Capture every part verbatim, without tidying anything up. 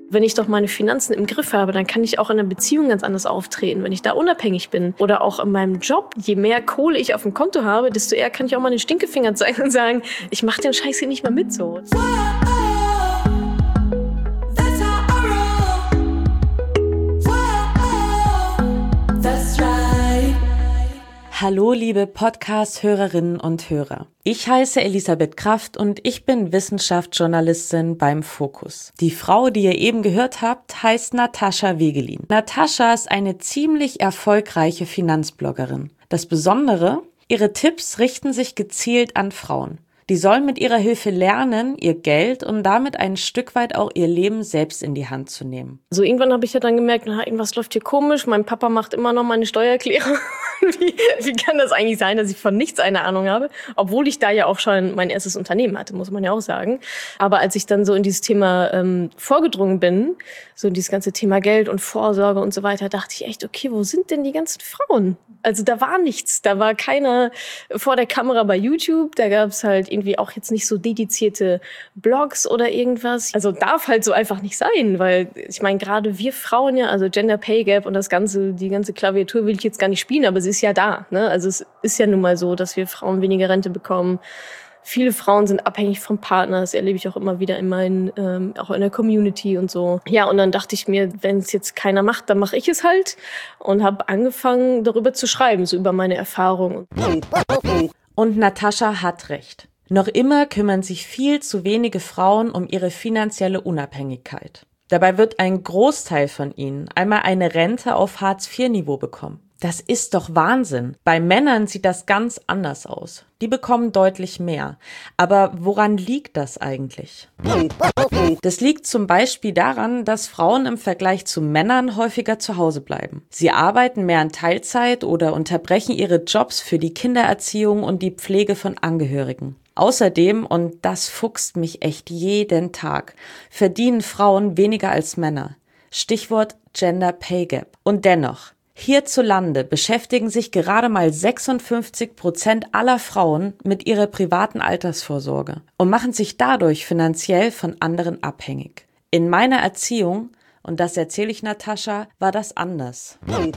Wenn ich doch meine Finanzen im Griff habe, dann kann ich auch in einer Beziehung ganz anders auftreten, wenn ich da unabhängig bin. Oder auch in meinem Job, je mehr Kohle ich auf dem Konto habe, desto eher kann ich auch mal den Stinkefinger zeigen und sagen, ich mache den Scheiß hier nicht mehr mit so. Hallo liebe Podcast-Hörerinnen und Hörer. Ich heiße Elisabeth Kraft und ich bin Wissenschaftsjournalistin beim Fokus. Die Frau, die ihr eben gehört habt, heißt Natascha Wegelin. Natascha ist eine ziemlich erfolgreiche Finanzbloggerin. Das Besondere, ihre Tipps richten sich gezielt an Frauen. Die sollen mit ihrer Hilfe lernen, ihr Geld und damit ein Stück weit auch ihr Leben selbst in die Hand zu nehmen. So irgendwann habe ich ja dann gemerkt, na, irgendwas läuft hier komisch. Mein Papa macht immer noch meine Steuererklärung. wie, wie kann das eigentlich sein, dass ich von nichts eine Ahnung habe? Obwohl ich da ja auch schon mein erstes Unternehmen hatte, muss man ja auch sagen. Aber als ich dann so in dieses Thema ähm, vorgedrungen bin, so in dieses ganze Thema Geld und Vorsorge und so weiter, dachte ich echt, okay, wo sind denn die ganzen Frauen? Also da war nichts. Da war keiner vor der Kamera bei YouTube. Da gab es halt irgendwie auch jetzt nicht so dedizierte Blogs oder irgendwas. Also darf halt so einfach nicht sein, weil ich meine, gerade wir Frauen ja, also Gender Pay Gap und das ganze, die ganze Klaviatur will ich jetzt gar nicht spielen, aber sie ist ja da, ne? Also es ist ja nun mal so, dass wir Frauen weniger Rente bekommen. Viele Frauen sind abhängig vom Partner, das erlebe ich auch immer wieder in meinen, ähm, auch in der Community und so. Ja, und dann dachte ich mir, wenn es jetzt keiner macht, dann mache ich es halt und habe angefangen, darüber zu schreiben, so über meine Erfahrungen. Und Natascha hat recht. Noch immer kümmern sich viel zu wenige Frauen um ihre finanzielle Unabhängigkeit. Dabei wird ein Großteil von ihnen einmal eine Rente auf Hartz vier Niveau bekommen. Das ist doch Wahnsinn. Bei Männern sieht das ganz anders aus. Die bekommen deutlich mehr. Aber woran liegt das eigentlich? Das liegt zum Beispiel daran, dass Frauen im Vergleich zu Männern häufiger zu Hause bleiben. Sie arbeiten mehr in Teilzeit oder unterbrechen ihre Jobs für die Kindererziehung und die Pflege von Angehörigen. Außerdem, und das fuchst mich echt jeden Tag, verdienen Frauen weniger als Männer. Stichwort Gender Pay Gap. Und dennoch, hierzulande beschäftigen sich gerade mal sechsundfünfzig Prozent aller Frauen mit ihrer privaten Altersvorsorge und machen sich dadurch finanziell von anderen abhängig. In meiner Erziehung, und das erzähle ich Natascha, war das anders.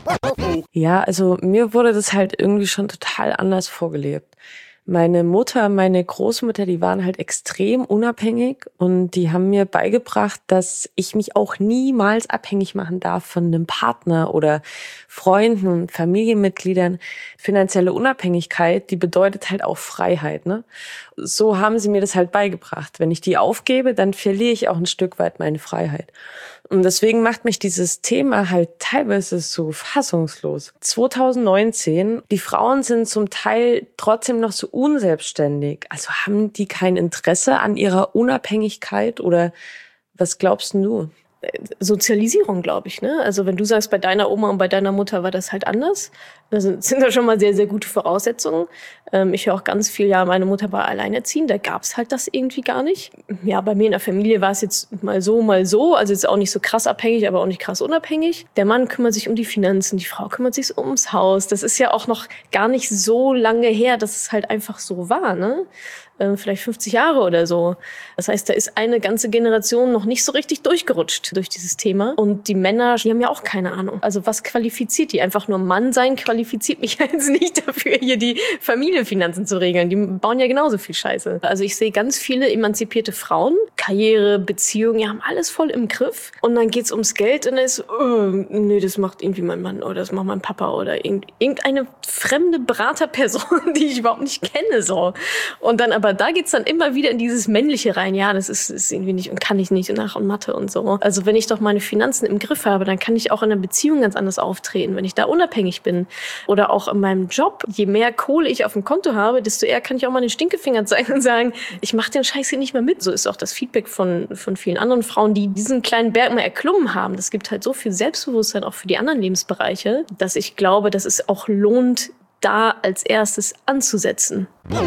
Ja, also mir wurde das halt irgendwie schon total anders vorgelebt. Meine Mutter, meine Großmutter, die waren halt extrem unabhängig und die haben mir beigebracht, dass ich mich auch niemals abhängig machen darf von einem Partner oder Freunden und Familienmitgliedern. Finanzielle Unabhängigkeit, die bedeutet halt auch Freiheit, ne? So haben sie mir das halt beigebracht. Wenn ich die aufgebe, dann verliere ich auch ein Stück weit meine Freiheit. Und deswegen macht mich dieses Thema halt teilweise so fassungslos. zwanzig neunzehn, die Frauen sind zum Teil trotzdem noch so unselbstständig. Also haben die kein Interesse an ihrer Unabhängigkeit oder was glaubst du? Sozialisierung, glaube ich, ne? Also wenn du sagst, bei deiner Oma und bei deiner Mutter war das halt anders, das sind da schon mal sehr, sehr gute Voraussetzungen. Ähm, ich höre auch ganz viel, ja, meine Mutter war alleinerziehend, da gab es halt das irgendwie gar nicht. Ja, bei mir in der Familie war es jetzt mal so, mal so, also jetzt auch nicht so krass abhängig, aber auch nicht krass unabhängig. Der Mann kümmert sich um die Finanzen, die Frau kümmert sich ums Haus. Das ist ja auch noch gar nicht so lange her, dass es halt einfach so war, ne? Vielleicht fünfzig Jahre oder so. Das heißt, da ist eine ganze Generation noch nicht so richtig durchgerutscht durch dieses Thema. Und die Männer, die haben ja auch keine Ahnung. Also was qualifiziert die? Einfach nur Mann sein qualifiziert mich jetzt nicht dafür, hier die Familienfinanzen zu regeln. Die bauen ja genauso viel Scheiße. Also ich sehe ganz viele emanzipierte Frauen, Karriere, Beziehungen, die haben alles voll im Griff. Und dann geht's ums Geld und dann ist, oh, nee, das macht irgendwie mein Mann oder das macht mein Papa oder irgendeine fremde Beraterperson, die ich überhaupt nicht kenne, so. Und dann aber da geht's dann immer wieder in dieses Männliche rein. Ja, das ist, ist irgendwie nicht und kann ich nicht und nach und Mathe und so. Also wenn ich doch meine Finanzen im Griff habe, dann kann ich auch in einer Beziehung ganz anders auftreten, wenn ich da unabhängig bin. Oder auch in meinem Job. Je mehr Kohle ich auf dem Konto habe, desto eher kann ich auch mal den Stinkefinger zeigen und sagen, ich mache den Scheiß hier nicht mehr mit. So ist auch das Feedback von, von vielen anderen Frauen, die diesen kleinen Berg mal erklommen haben. Das gibt halt so viel Selbstbewusstsein auch für die anderen Lebensbereiche, dass ich glaube, dass es auch lohnt, da als erstes anzusetzen.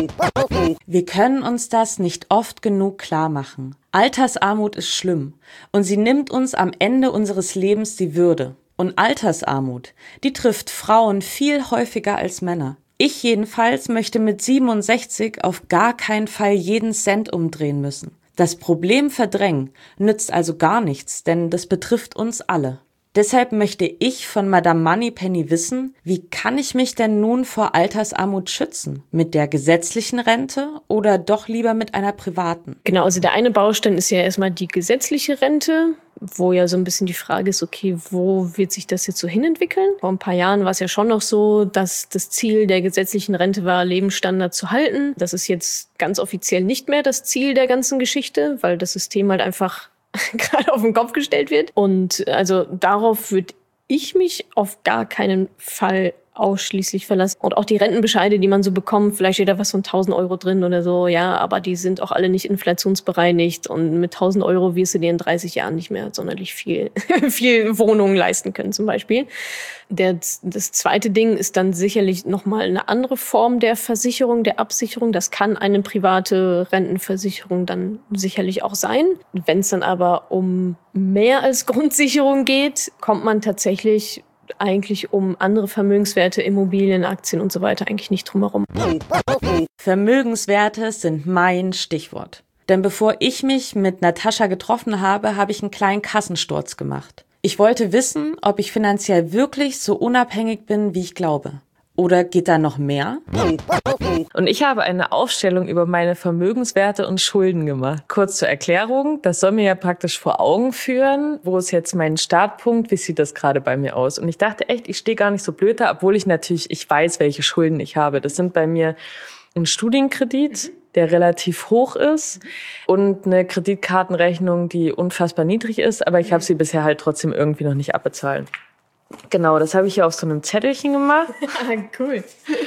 Wir können uns das nicht oft genug klar machen. Altersarmut ist schlimm und sie nimmt uns am Ende unseres Lebens die Würde. Und Altersarmut, die trifft Frauen viel häufiger als Männer. Ich jedenfalls möchte mit siebenundsechzig auf gar keinen Fall jeden Cent umdrehen müssen. Das Problem verdrängen nützt also gar nichts, denn das betrifft uns alle. Deshalb möchte ich von Madame Moneypenny wissen, wie kann ich mich denn nun vor Altersarmut schützen? Mit der gesetzlichen Rente oder doch lieber mit einer privaten? Genau, also der eine Baustein ist ja erstmal die gesetzliche Rente, wo ja so ein bisschen die Frage ist, okay, wo wird sich das jetzt so hinentwickeln? Vor ein paar Jahren war es ja schon noch so, dass das Ziel der gesetzlichen Rente war, Lebensstandard zu halten. Das ist jetzt ganz offiziell nicht mehr das Ziel der ganzen Geschichte, weil das System halt einfach gerade auf den Kopf gestellt wird. Und also darauf würde ich mich auf gar keinen Fall ausschließlich verlassen. Und auch die Rentenbescheide, die man so bekommt, vielleicht steht da was von tausend Euro drin oder so, ja, aber die sind auch alle nicht inflationsbereinigt und mit tausend Euro wirst du dir in dreißig Jahren nicht mehr sonderlich viel, viel Wohnungen leisten können zum Beispiel. Der, das zweite Ding ist dann sicherlich nochmal eine andere Form der Versicherung, der Absicherung. Das kann eine private Rentenversicherung dann sicherlich auch sein. Wenn es dann aber um mehr als Grundsicherung geht, kommt man tatsächlich eigentlich um andere Vermögenswerte, Immobilien, Aktien und so weiter eigentlich nicht drum herum. Vermögenswerte sind mein Stichwort. Denn bevor ich mich mit Natascha getroffen habe, habe ich einen kleinen Kassensturz gemacht. Ich wollte wissen, ob ich finanziell wirklich so unabhängig bin, wie ich glaube. Oder geht da noch mehr? Und ich habe eine Aufstellung über meine Vermögenswerte und Schulden gemacht. Kurz zur Erklärung, das soll mir ja praktisch vor Augen führen, wo ist jetzt mein Startpunkt, wie sieht das gerade bei mir aus? Und ich dachte echt, ich stehe gar nicht so blöd da, obwohl ich natürlich, ich weiß, welche Schulden ich habe. Das sind bei mir ein Studienkredit, der relativ hoch ist und eine Kreditkartenrechnung, die unfassbar niedrig ist, aber ich habe sie bisher halt trotzdem irgendwie noch nicht abbezahlt. Genau, das habe ich hier auf so einem Zettelchen gemacht. Cool.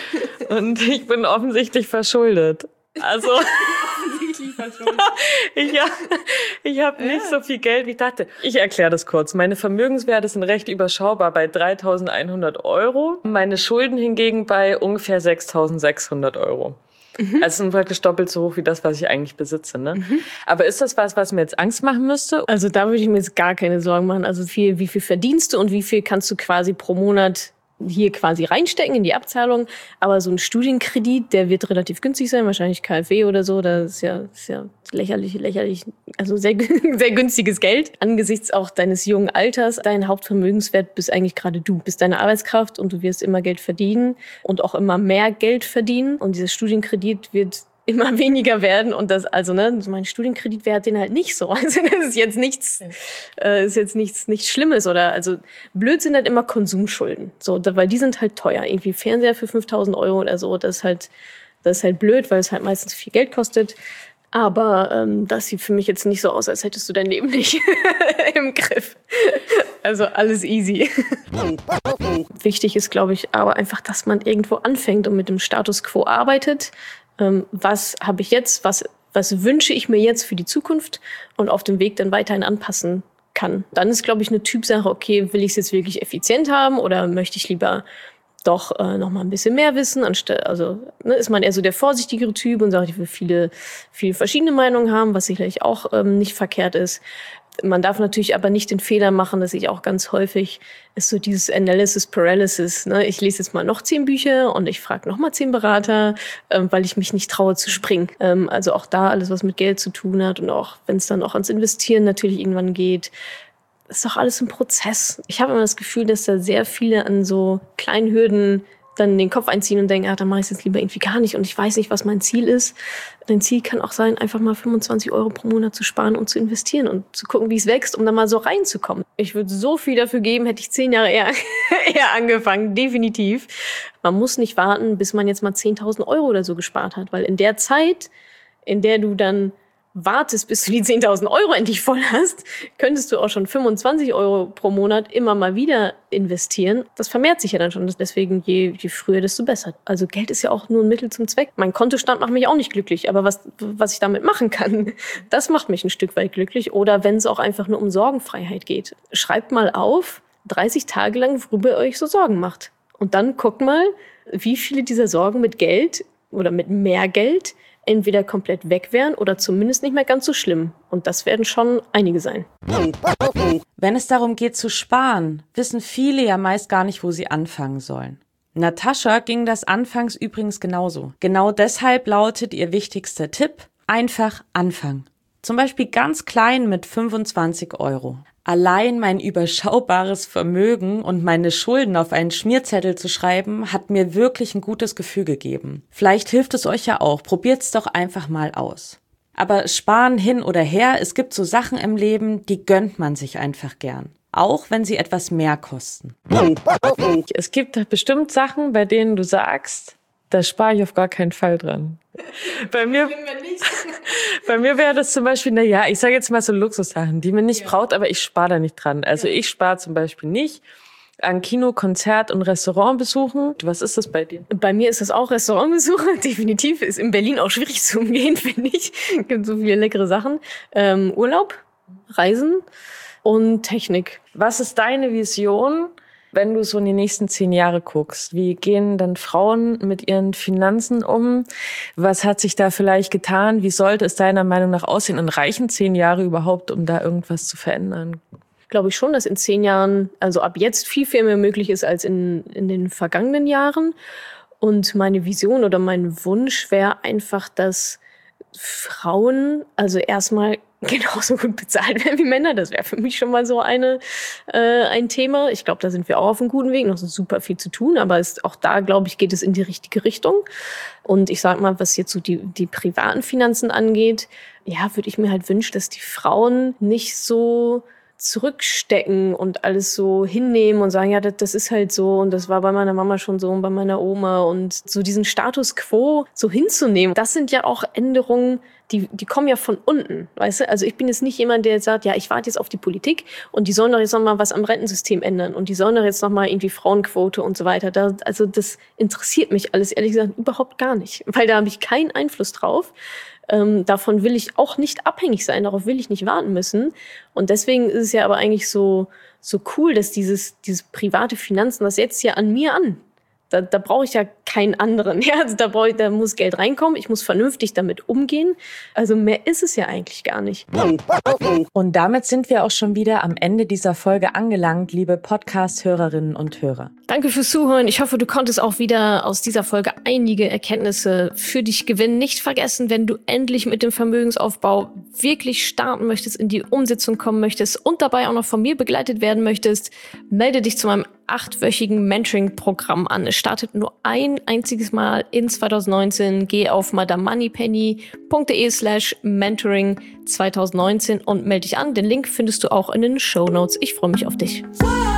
Und ich bin offensichtlich verschuldet. Also Offensichtlich verschuldet. ich, ja, ich habe nicht ja. so viel Geld, wie ich dachte. Ich erkläre das kurz. Meine Vermögenswerte sind recht überschaubar bei dreitausendeinhundert Euro. Meine Schulden hingegen bei ungefähr sechstausendsechshundert Euro. Mhm. Also sind praktisch doppelt so hoch wie das, was ich eigentlich besitze. Ne? Mhm. Aber ist das was, was mir jetzt Angst machen müsste? Also da würde ich mir jetzt gar keine Sorgen machen. Also viel, wie viel verdienst du und wie viel kannst du quasi pro Monat hier quasi reinstecken in die Abzahlung. Aber so ein Studienkredit, der wird relativ günstig sein, wahrscheinlich K f W oder so. Das ist ja, ist ja lächerlich, lächerlich, also sehr, sehr günstiges Geld. Angesichts auch deines jungen Alters, dein Hauptvermögenswert bist eigentlich gerade du. Bist deine Arbeitskraft und du wirst immer Geld verdienen und auch immer mehr Geld verdienen. Und dieser Studienkredit wird immer weniger werden und das, also, ne, mein Studienkreditwert den halt nicht so. Also, das ist jetzt nichts, äh, ist jetzt nichts, nichts Schlimmes oder, also, blöd sind halt immer Konsumschulden. So, weil die sind halt teuer. Irgendwie Fernseher für fünftausend Euro oder so, das ist halt, das ist halt blöd, weil es halt meistens viel Geld kostet. Aber, ähm, das sieht für mich jetzt nicht so aus, als hättest du dein Leben nicht im Griff. Also, alles easy. Wichtig ist, glaube ich, aber einfach, dass man irgendwo anfängt und mit dem Status quo arbeitet. Was habe ich jetzt, was, was wünsche ich mir jetzt für die Zukunft und auf dem Weg dann weiterhin anpassen kann. Dann ist, glaube ich, eine Typsache, okay, will ich es jetzt wirklich effizient haben oder möchte ich lieber doch äh, noch mal ein bisschen mehr wissen, anstatt, also ne, ist man eher so der vorsichtigere Typ und sagt, ich will viele, viele verschiedene Meinungen haben, was sicherlich auch ähm, nicht verkehrt ist. Man darf natürlich aber nicht den Fehler machen, dass ich auch ganz häufig ist so dieses Analysis Paralysis. Ne? Ich lese jetzt mal noch zehn Bücher und ich frage noch mal zehn Berater, ähm, weil ich mich nicht traue zu springen. Ähm, also auch da alles, was mit Geld zu tun hat und auch wenn es dann auch ans Investieren natürlich irgendwann geht, ist doch alles ein Prozess. Ich habe immer das Gefühl, dass da sehr viele an so kleinen Hürden dann den Kopf einziehen und denken, ah, dann mache ich es jetzt lieber irgendwie gar nicht und ich weiß nicht, was mein Ziel ist. Dein Ziel kann auch sein, einfach mal fünfundzwanzig Euro pro Monat zu sparen und zu investieren und zu gucken, wie es wächst, um da mal so reinzukommen. Ich würde so viel dafür geben, hätte ich zehn Jahre eher, eher angefangen, definitiv. Man muss nicht warten, bis man jetzt mal zehntausend Euro oder so gespart hat, weil in der Zeit, in der du dann wartest, bis du die zehntausend Euro endlich voll hast, könntest du auch schon fünfundzwanzig Euro pro Monat immer mal wieder investieren. Das vermehrt sich ja dann schon. Deswegen, je, je früher, desto besser. Also Geld ist ja auch nur ein Mittel zum Zweck. Mein Kontostand macht mich auch nicht glücklich, aber was, was ich damit machen kann, das macht mich ein Stück weit glücklich. Oder wenn es auch einfach nur um Sorgenfreiheit geht. Schreibt mal auf, dreißig Tage lang, worüber ihr euch so Sorgen macht. Und dann guckt mal, wie viele dieser Sorgen mit Geld oder mit mehr Geld entweder komplett weg wären oder zumindest nicht mehr ganz so schlimm. Und das werden schon einige sein. Wenn es darum geht zu sparen, wissen viele ja meist gar nicht, wo sie anfangen sollen. Natascha ging das anfangs übrigens genauso. Genau deshalb lautet ihr wichtigster Tipp: einfach anfangen. Zum Beispiel ganz klein mit fünfundzwanzig Euro. Allein mein überschaubares Vermögen und meine Schulden auf einen Schmierzettel zu schreiben, hat mir wirklich ein gutes Gefühl gegeben. Vielleicht hilft es euch ja auch. Probiert's doch einfach mal aus. Aber sparen hin oder her, es gibt so Sachen im Leben, die gönnt man sich einfach gern. Auch wenn sie etwas mehr kosten. Es gibt bestimmt Sachen, bei denen du sagst, da spare ich auf gar keinen Fall dran. Bei mir, bei mir wäre das zum Beispiel, na ja, ich sage jetzt mal so Luxussachen, die man nicht ja. braucht, aber ich spare da nicht dran. Also ja. ich spare zum Beispiel nicht an Kino, Konzert und Restaurantbesuchen. Was ist das bei dir? Bei mir ist das auch Restaurantbesuche. Definitiv ist in Berlin auch schwierig zu umgehen, finde ich. Es gibt so viele leckere Sachen. Ähm, Urlaub, Reisen und Technik. Was ist deine Vision, wenn du so in die nächsten zehn Jahre guckst? Wie gehen dann Frauen mit ihren Finanzen um? Was hat sich da vielleicht getan? Wie sollte es deiner Meinung nach aussehen? Und reichen zehn Jahre überhaupt, um da irgendwas zu verändern? Glaube ich schon, dass in zehn Jahren, also ab jetzt viel, viel mehr möglich ist als in, in den vergangenen Jahren. Und meine Vision oder mein Wunsch wäre einfach, dass Frauen also erstmal genauso gut bezahlt werden wie Männer. Das wäre für mich schon mal so eine äh, ein Thema. Ich glaube, da sind wir auch auf einem guten Weg. Noch so super viel zu tun, aber es, auch da, glaube ich, geht es in die richtige Richtung. Und ich sag mal, was jetzt so die, die privaten Finanzen angeht, ja, würde ich mir halt wünschen, dass die Frauen nicht so zurückstecken und alles so hinnehmen und sagen, ja, das, das ist halt so und das war bei meiner Mama schon so und bei meiner Oma und so diesen Status quo so hinzunehmen. Das sind ja auch Änderungen, die, die kommen ja von unten, weißt du? Also ich bin jetzt nicht jemand, der jetzt sagt, ja, ich warte jetzt auf die Politik und die sollen doch jetzt noch mal was am Rentensystem ändern und die sollen doch jetzt noch mal irgendwie Frauenquote und so weiter. Da, also das interessiert mich alles ehrlich gesagt überhaupt gar nicht, weil da habe ich keinen Einfluss drauf. Ähm, davon will ich auch nicht abhängig sein, darauf will ich nicht warten müssen. Und deswegen ist es ja aber eigentlich so, so cool, dass dieses, dieses private Finanzen, das setzt ja an mir an. Da, da brauche ich ja keinen anderen. Ja, also da, brauche ich, da muss Geld reinkommen, ich muss vernünftig damit umgehen. Also mehr ist es ja eigentlich gar nicht. Und damit sind wir auch schon wieder am Ende dieser Folge angelangt, liebe Podcast-Hörerinnen und Hörer. Danke fürs Zuhören. Ich hoffe, du konntest auch wieder aus dieser Folge einige Erkenntnisse für dich gewinnen. Nicht vergessen, wenn du endlich mit dem Vermögensaufbau wirklich starten möchtest, in die Umsetzung kommen möchtest und dabei auch noch von mir begleitet werden möchtest, melde dich zu meinem achtwöchigen Mentoring-Programm an. Es startet nur ein einziges Mal in zwanzig neunzehn. Geh auf madamoneypenny.de slash mentoring zwanzig neunzehn und melde dich an. Den Link findest du auch in den Shownotes. Ich freue mich auf dich.